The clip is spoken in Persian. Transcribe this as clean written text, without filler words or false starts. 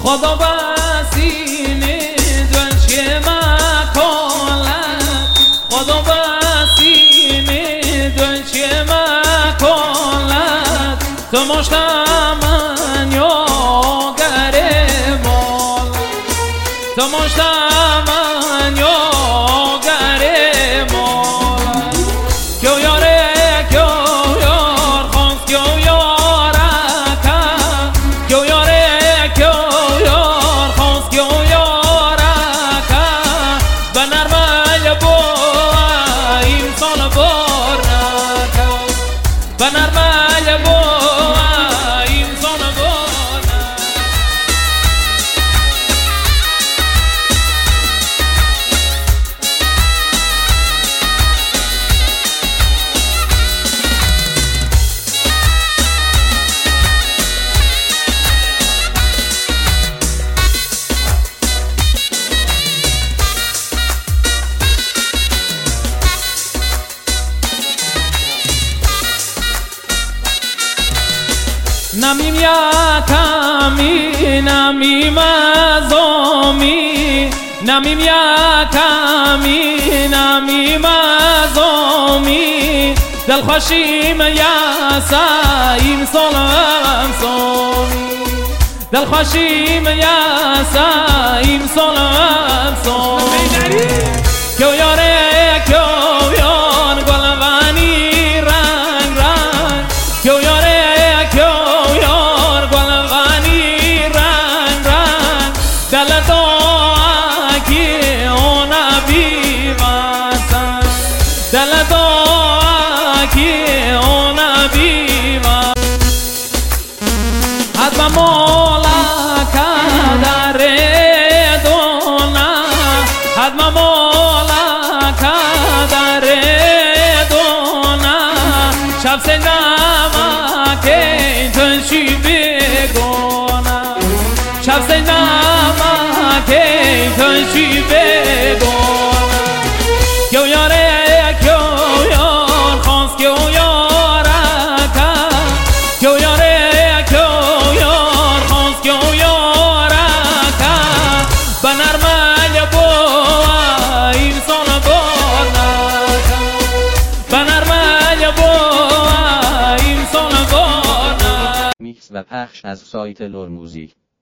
خدا بسینه دنچه مکالت خدا بسینه دنچه مکالت تو مشتمن یا گره مال تو مشتمن یا گره مال کیو یاره کیو یار خانس کیو یارکه کیو یاره کیو یار خانس کیو یارکه به نرمه با انسان بار نکه به نرمه با انسان بار نمیم یکمی نمیم ازامی نمیم یکمی نمیم ازامی دلخوشیم یسیم سالم سامی دلخوشیم یسیم سالم سامی کیو یاره کیو یار گلوانی رنگ رنگ کیو یاره کیو یار گلوانی رنگ رنگ دل تو اکی اون بی واسن دل تو اکی اون بی واسن حتما مولا کدر دونا حتما مولا کدر دونا شب سے نمکه تنشی بگونا شب سے نمکه تنشی بگونا کیو یاره کیو یار خانس کیو یارکه کیو یاره کیو یار خانس کیو یارکه به نرمه با انسان بار نکه به نرمه با انسان بار نکه میکس و پخش از سایت لور موزیک.